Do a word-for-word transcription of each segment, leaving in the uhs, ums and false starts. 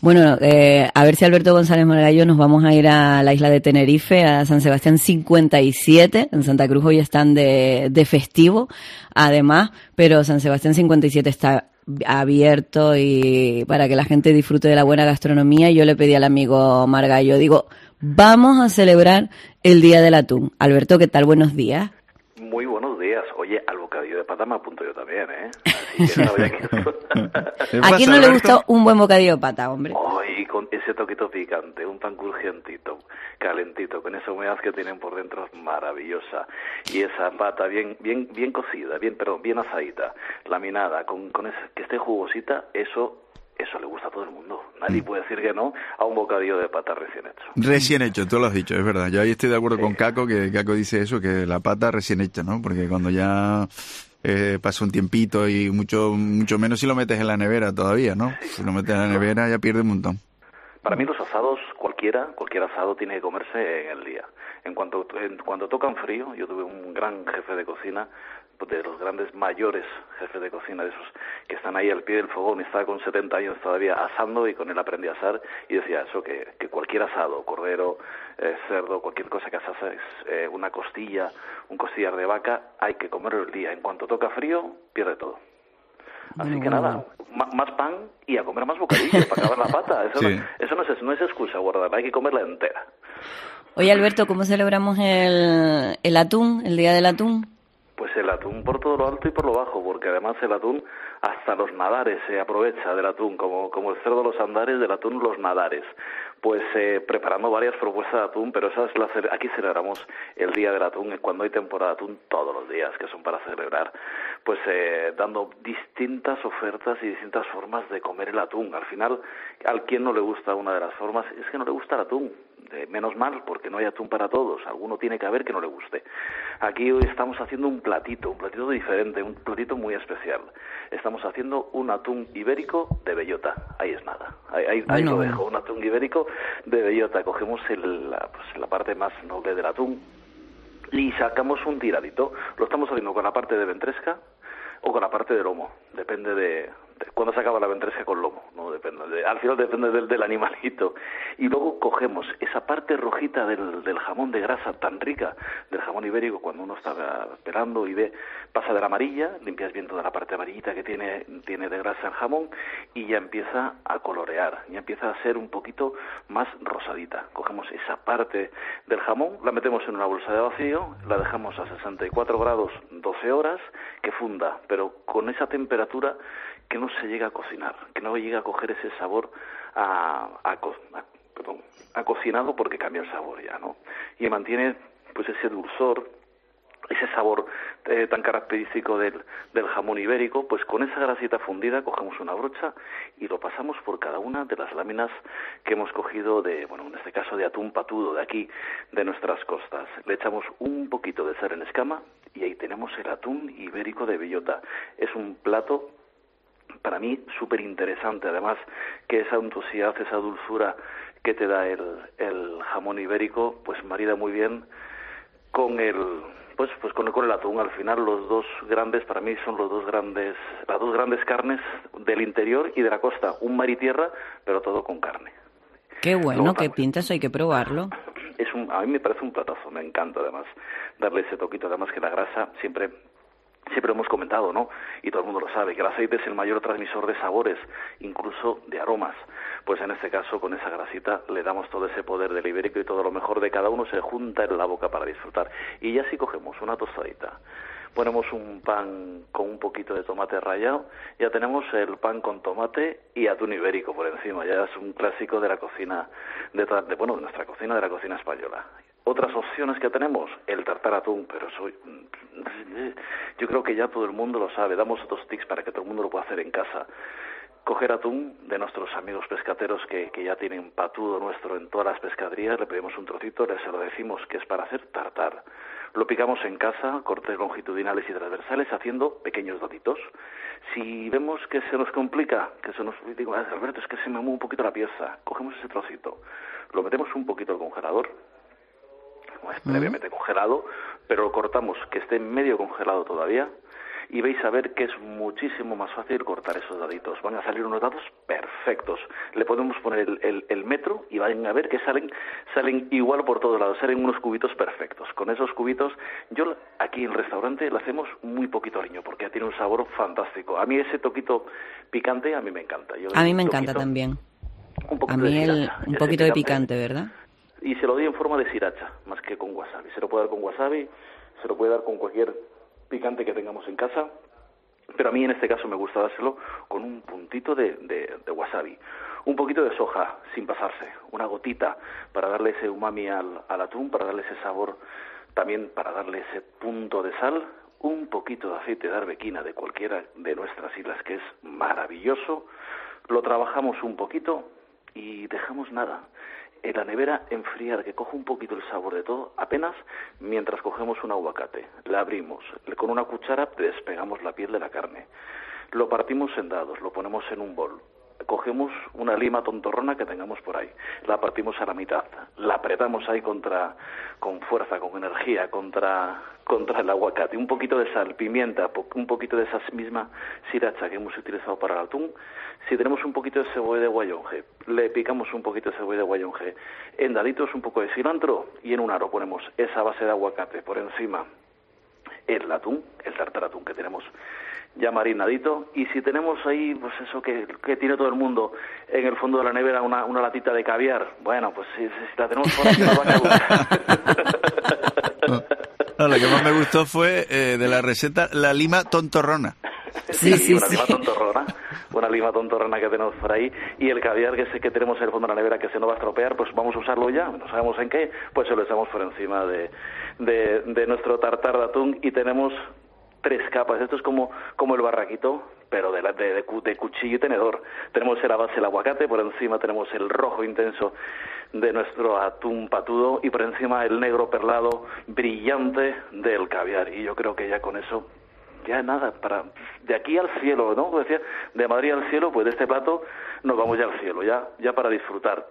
Bueno, eh, a ver si Alberto González Margallo nos vamos a ir a la isla de Tenerife, a San Sebastián cincuenta y siete. En Santa Cruz hoy están de, de festivo, además, pero San Sebastián cincuenta y siete está abierto y para que la gente disfrute de la buena gastronomía. Yo le pedí al amigo Margallo, digo, vamos a celebrar el Día del Atún. Alberto, ¿qué tal? Buenos días. Muy buenos días. Oye, al bocadillo de pata me apunto yo también, ¿eh? Así que sabía que... ¿A quién no le gusta un buen bocadillo de pata, hombre? Ay, con ese toquito picante, un pan crujientito, calentito, con esa humedad que tienen por dentro es maravillosa. Y esa pata bien bien bien cocida, bien perdón, bien asadita, laminada, con, con ese, que esté jugosita, eso... Eso le gusta a todo el mundo. Nadie puede decir que no a un bocadillo de pata recién hecho. Recién hecho, tú lo has dicho, es verdad. Yo ahí estoy de acuerdo sí. con Caco, que Caco dice eso, que la pata recién hecha, ¿no? Porque cuando ya eh, pasa un tiempito y mucho mucho menos si lo metes en la nevera todavía, ¿no? Sí. Si lo metes en la nevera ya pierde un montón. Para mí los asados, cualquiera, cualquier asado tiene que comerse en el día. En cuanto, en, cuando tocan frío, yo tuve un gran jefe de cocina, de los grandes mayores jefes de cocina, de esos que están ahí al pie del fogón, y estaba con setenta años todavía asando, y con él aprendí a asar, y decía eso, que, que cualquier asado, cordero, eh, cerdo, cualquier cosa que asas, eh, una costilla, un costillar de vaca, hay que comerlo el día. En cuanto toca frío, pierde todo. Así bueno, que nada, bueno. más pan y a comer más bocadillos para acabar la pata. Eso, sí. no, eso no, es, no es excusa, guardar, hay que comerla entera. Oye, Alberto, ¿cómo celebramos el, el atún, el Día del Atún? Pues el atún por todo lo alto y por lo bajo, porque además el atún, hasta los nadares se aprovecha del atún, como, como el cerdo los andares, del atún los nadares. Pues eh, preparando varias propuestas de atún, pero esa es la, aquí celebramos el Día del Atún, cuando hay temporada de atún todos los días, que son para celebrar, pues eh, dando distintas ofertas y distintas formas de comer el atún. Al final, al quien no le gusta una de las formas, es que no le gusta el atún. Eh, menos mal, porque no hay atún para todos, alguno tiene que haber que no le guste. Aquí hoy estamos haciendo un platito, un platito diferente, un platito muy especial. Estamos haciendo un atún ibérico de bellota, ahí es nada, ahí, ahí, ahí lo dejo, un atún ibérico de bellota. Cogemos el, la, pues, la parte más noble del atún y sacamos un tiradito. Lo estamos haciendo con la parte de ventresca o con la parte de lomo, depende de, de cuándo se acaba la ventresca con lomo, no depende, de, al final depende del, del animalito. Y luego cogemos esa parte rojita del, del jamón de grasa tan rica, del jamón ibérico, cuando uno está pelando y ve, pasa de la amarilla, limpias bien toda la parte amarillita que tiene, tiene de grasa el jamón, y ya empieza a colorear, ya empieza a ser un poquito más rosadita. Cogemos esa parte del jamón, la metemos en una bolsa de vacío, la dejamos a sesenta y cuatro grados doce horas, que funda, pero con esa temperatura que no se llega a cocinar, que no llega a coger ese sabor a, a, a, perdón, a cocinado, porque cambia el sabor ya, ¿no? Y mantiene pues ese dulzor, ese sabor eh, tan característico del, del jamón ibérico. Pues con esa grasita fundida cogemos una brocha y lo pasamos por cada una de las láminas que hemos cogido de, bueno, en este caso de atún patudo, de aquí, de nuestras costas. Le echamos un poquito de sal en escama y ahí tenemos el atún ibérico de bellota. Es un plato para mí súper interesante, además que esa untuosidad, esa dulzura que te da el, el jamón ibérico, pues marida muy bien con el pues pues con el, con el atún. Al final los dos grandes, para mí son los dos grandes, las dos grandes carnes del interior y de la costa, un mar y tierra, pero todo con carne. Qué bueno, qué pinta, eso hay que probarlo. Es un, a mí me parece un platazo, me encanta además darle ese toquito, además que la grasa siempre Siempre hemos comentado, ¿no? Y todo el mundo lo sabe, que el aceite es el mayor transmisor de sabores, incluso de aromas. Pues en este caso, con esa grasita, le damos todo ese poder del ibérico y todo lo mejor de cada uno se junta en la boca para disfrutar. Y ya si cogemos una tostadita, ponemos un pan con un poquito de tomate rallado, ya tenemos el pan con tomate y atún ibérico por encima. Ya es un clásico de la cocina, de, de bueno, de nuestra cocina, de la cocina española. Otras opciones que tenemos, el tartar atún, pero soy, yo creo que ya todo el mundo lo sabe. Damos dos tips para que todo el mundo lo pueda hacer en casa. Coger atún de nuestros amigos pescateros que, que ya tienen patudo nuestro en todas las pescaderías, le pedimos un trocito, les lo decimos que es para hacer tartar. Lo picamos en casa, cortes longitudinales y transversales, haciendo pequeños daditos. Si vemos que se nos complica, que se nos digo, Alberto, es que se me mueve un poquito la pieza, cogemos ese trocito, lo metemos un poquito al congelador, es previamente congelado, pero lo cortamos que esté medio congelado todavía, y vais a ver que es muchísimo más fácil cortar esos daditos. Van a salir unos dados perfectos. Le podemos poner el, el, el metro y van a ver que salen salen igual por todos lados, salen unos cubitos perfectos. Con esos cubitos, yo aquí en el restaurante le hacemos muy poquito aliño porque tiene un sabor fantástico. A mí ese toquito picante, a mí me encanta. Yo a mí me encanta también. Un a mí el, sriracha, un poquito de picante, ¿verdad? Y se lo doy en forma de sriracha, más que con wasabi. Se lo puede dar con wasabi, se lo puede dar con cualquier picante que tengamos en casa, pero a mí en este caso me gusta dárselo con un puntito de, de, de wasabi. Un poquito de soja, sin pasarse, una gotita para darle ese umami al, al atún, para darle ese sabor, también para darle ese punto de sal, un poquito de aceite de arbequina de cualquiera de nuestras islas, que es maravilloso. Lo trabajamos un poquito y dejamos nada en la nevera enfriar, que coja un poquito el sabor de todo, apenas mientras cogemos un aguacate, la abrimos, con una cuchara despegamos la piel de la carne, lo partimos en dados, lo ponemos en un bol, cogemos una lima tontorrona que tengamos por ahí, la partimos a la mitad, la apretamos ahí contra, con fuerza, con energía, contra, contra el aguacate, un poquito de sal, pimienta, un poquito de esa misma sriracha que hemos utilizado para el atún. Si tenemos un poquito de cebolla de guayonje, le picamos un poquito de cebolla de guayonje, en daditos un poco de cilantro y en un aro ponemos esa base de aguacate por encima, el atún, el tartaratún que tenemos ya marinadito, y si tenemos ahí, pues eso que, que tiene todo el mundo en el fondo de la nevera, una, una latita de caviar, bueno, pues si, si la tenemos por aquí, nos va a no, no, lo que más me gustó fue eh, de la receta la lima tontorrona. Sí, sí, sí, una sí. lima tontorrona, una lima tontorrona que tenemos por ahí, y el caviar que sé que tenemos en el fondo de la nevera que se nos va a estropear, pues vamos a usarlo ya, no sabemos en qué, pues se lo echamos por encima de, de, de nuestro tartar de atún y tenemos tres capas. Esto es como, como el barraquito, pero de, la, de, de, de cuchillo y tenedor. Tenemos en la base el aguacate, por encima tenemos el rojo intenso de nuestro atún patudo y por encima el negro perlado brillante del caviar. Y yo creo que ya con eso, ya nada, para de aquí al cielo, ¿no? Como decía, de Madrid al cielo, pues de este plato nos vamos ya al cielo, ya, ya para disfrutar.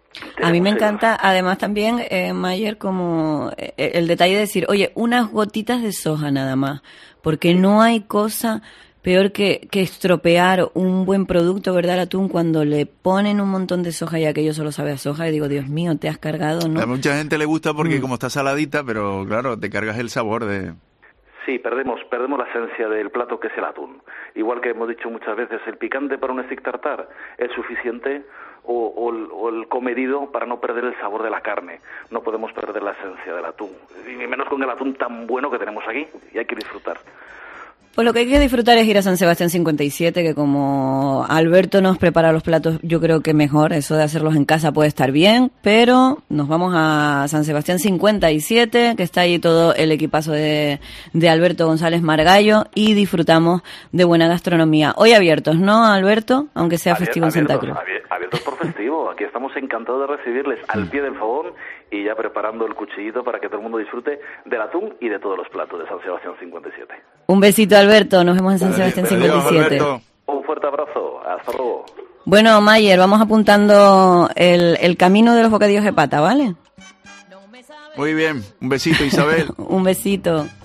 A mí me encanta, además también, eh, Mayer, como eh, el detalle de decir, oye, unas gotitas de soja nada más, porque no hay cosa peor que, que estropear un buen producto, ¿verdad? El atún, cuando le ponen un montón de soja y aquello solo sabe a soja, y digo, Dios mío, te has cargado, ¿no? A mucha gente le gusta porque mm. como está saladita, pero claro, te cargas el sabor de... Sí, perdemos, perdemos la esencia del plato que es el atún. Igual que hemos dicho muchas veces, el picante para un stick tartar es suficiente, o, o, el, o el comedido para no perder el sabor de la carne. No podemos perder la esencia del atún, y ni menos con el atún tan bueno que tenemos aquí, y hay que disfrutar. Pues lo que hay que disfrutar es ir a San Sebastián cincuenta y siete, que como Alberto nos prepara los platos, yo creo que mejor, eso de hacerlos en casa puede estar bien, pero nos vamos a San Sebastián cincuenta y siete, que está ahí todo el equipazo de, de Alberto González Margallo, y disfrutamos de buena gastronomía. Hoy abiertos, ¿no, Alberto? Aunque sea Abier, festivo en Santa Cruz. Abiertos por festivo, aquí estamos encantados de recibirles al pie del fogón y ya preparando el cuchillito para que todo el mundo disfrute del atún y de todos los platos de San Sebastián cincuenta y siete. Un besito, Alberto, nos vemos en San Sebastián cincuenta y siete. Adiós, un fuerte abrazo, hasta luego. Bueno, Mayer, vamos apuntando el, el camino de los bocadillos de pata, ¿vale? Muy bien, un besito, Isabel. Un besito.